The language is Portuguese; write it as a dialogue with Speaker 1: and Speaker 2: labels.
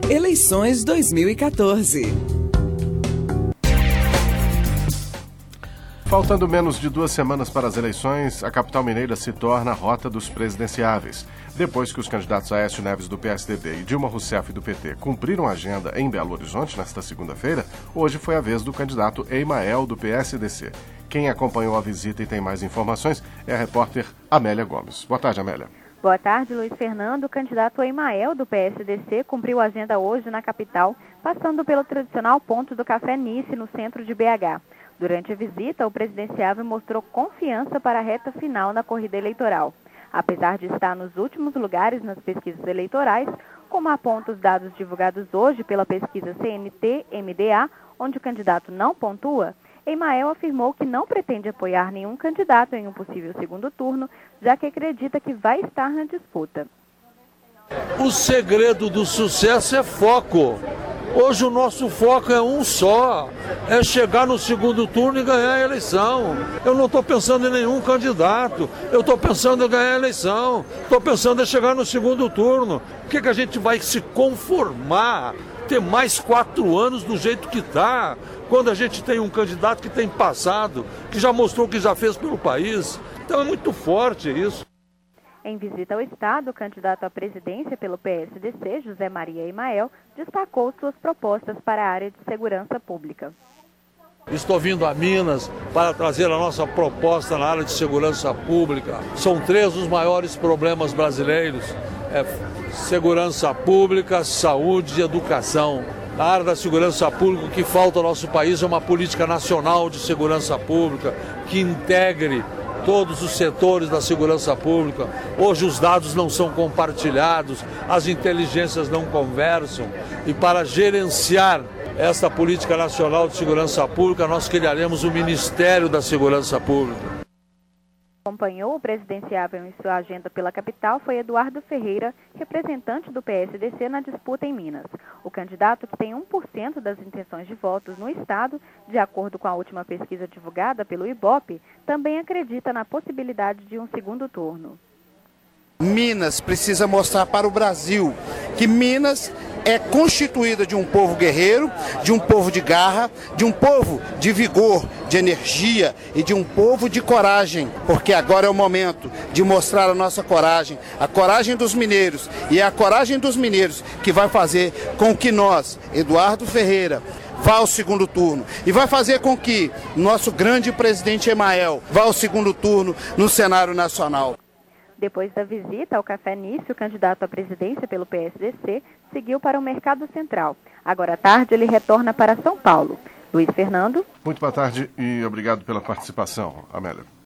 Speaker 1: Eleições 2014.
Speaker 2: Faltando menos de 2 semanas para as eleições, a capital mineira se torna a rota dos presidenciáveis. Depois que os candidatos Aécio Neves do PSDB e Dilma Rousseff do PT cumpriram a agenda em Belo Horizonte nesta segunda-feira, hoje foi a vez do candidato Emael do PSDC. Quem acompanhou a visita e tem mais informações é a repórter Amélia Gomes. Boa tarde, Amélia.
Speaker 3: Boa tarde, Luiz Fernando. O candidato Emael do PSDC cumpriu a agenda hoje na capital, passando pelo tradicional ponto do Café Nice, no centro de BH. Durante a visita, o presidenciável mostrou confiança para a reta final na corrida eleitoral. Apesar de estar nos últimos lugares nas pesquisas eleitorais, como apontam os dados divulgados hoje pela pesquisa CNT-MDA, onde o candidato não pontua, Emael afirmou que não pretende apoiar nenhum candidato em um possível segundo turno, já que acredita que vai estar na disputa.
Speaker 4: O segredo do sucesso é foco. Hoje o nosso foco é um só, é chegar no segundo turno e ganhar a eleição. Eu não estou pensando em nenhum candidato, eu estou pensando em ganhar a eleição, estou pensando em chegar no segundo turno. Por que a gente vai se conformar, ter mais 4 anos do jeito que está, quando a gente tem um candidato que tem passado, que já mostrou o que já fez pelo país? Então é muito forte isso.
Speaker 3: Em visita ao Estado, o candidato à presidência pelo PSDC, José Maria Emael, destacou suas propostas para a área de segurança pública.
Speaker 4: Estou vindo a Minas para trazer a nossa proposta na área de segurança pública. São 3 os maiores problemas brasileiros: segurança pública, saúde e educação. Na área da segurança pública, o que falta ao nosso país é uma política nacional de segurança pública que integre todos os setores da segurança pública. Hoje os dados não são compartilhados, as inteligências não conversam, e para gerenciar esta política nacional de segurança pública, nós criaremos o Ministério da Segurança Pública.
Speaker 3: Acompanhou o presidenciável em sua agenda pela capital foi Eduardo Ferreira, representante do PSDC na disputa em Minas. O candidato, que tem 1% das intenções de votos no estado, de acordo com a última pesquisa divulgada pelo IBOPE, também acredita na possibilidade de um segundo turno.
Speaker 5: Minas precisa mostrar para o Brasil que Minas é constituída de um povo guerreiro, de um povo de garra, de um povo de vigor, de energia e de um povo de coragem, porque agora é o momento de mostrar a nossa coragem, a coragem dos mineiros, e é a coragem dos mineiros que vai fazer com que nós, Eduardo Ferreira, vá ao segundo turno e vai fazer com que nosso grande presidente Emael vá ao segundo turno no cenário nacional.
Speaker 3: Depois da visita ao Café Nice, o candidato à presidência pelo PSDC seguiu para o Mercado Central. Agora à tarde, ele retorna para São Paulo. Luiz Fernando.
Speaker 2: Muito boa tarde e obrigado pela participação, Amélia.